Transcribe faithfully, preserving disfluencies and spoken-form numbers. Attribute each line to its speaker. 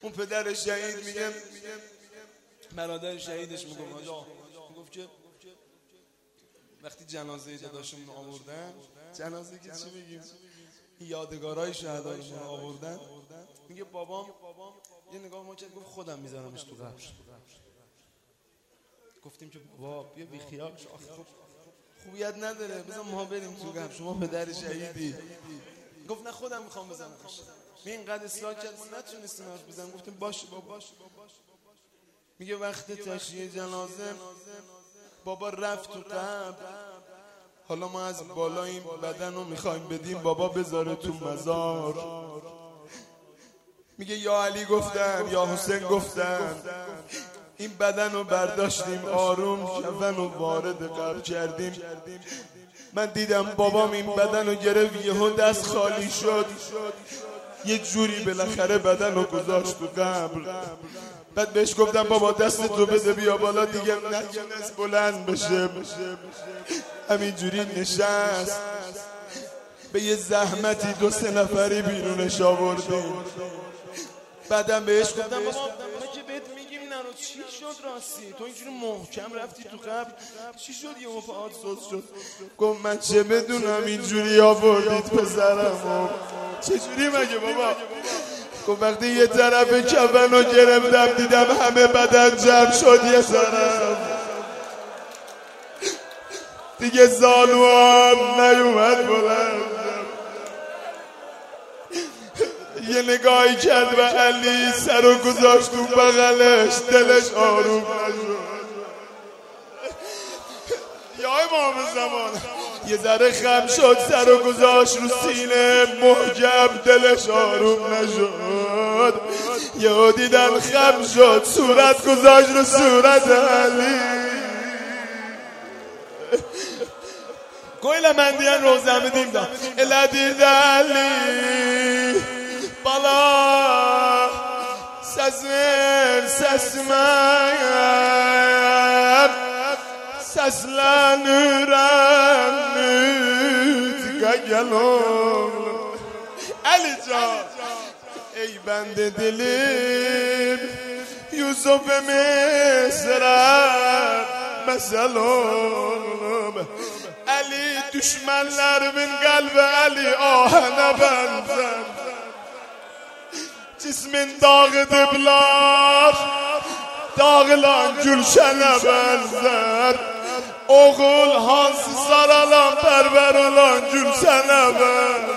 Speaker 1: اون پدر شهید میگه برادر شهیدش میگم آجا میگفت که وقتی جنازه داداشمون آوردن، جنازه که چی میگیم یادگارای شهدایشون آوردن، میگه بابام یه نگاه ما کرد گفت خودم میذارمش تو قبر. گفتیم که بابا بیا بی خیال شو، خب خوبیت نداره بذار ما بریم تو قبر، شما پدر شهیدی. گفت نه خودم میخوام بزنمش. می اینقدر اصلاح کرد ما نتونستیم حرف بزنیم، گفتیم باشه بابا. میگه وقت تشییع جنازه بابا رفت تو قبر، حالا ما از بالا این بدن رو میخوایم بدیم بابا بذاره تو مزار. میگه یا علی گفتن یا حسین گفتن این بدن رو برداشتیم آروم کفن رو وارد قبر کردیم. من دیدم بابام این بدن رو گرفت یهو دست خالی شد، یه جوری بالاخره بدن رو گذاشت تو قبر. بعد بهش گفتم بابا دست تو بده بیا بالا، دیگه نتونست بلند بشه، همین جوری نشست. به یه زحمتی دو سه نفری بیرونش آوردیم. بعدم بهش گفتم بابا ما که بهت میگیم نرو، چی شد راستی تو اینجوری محکم رفتی تو قبر، چی شد یه مفاعات سوز شد؟ گفت من چه بدونم اینجوری آوردید پسرمو، چجوری مگه بابا؟ گفت وقتی یه طرف کفن رو گرفتم دیدم همه بدن جمع شد یه طرف، دیگه زانوام نیومد بلند. یه نگاهی کرد و علی سر رو گذاشت تو بغلش، دلش آروم نشد. یا امام زمان یه ذره خم شد، سر رو گذاشت رو سینه محکم، دلش آروم نشد. یهو دیدن خم شد، صورت گذاشت رو صورت علی. کویل مندیان روزه میدیم دا الادید علی بالا سزمر سسمم سسلانورم گلون. علی جان ای بنده دلیم یوسف مصرم مثلون. علی düşmanlar min kalbi Ali ahına benzer, cismin dağı diblar dağılan gülşene benzer. Oğul hansı saralan perver olan gülşene benzer.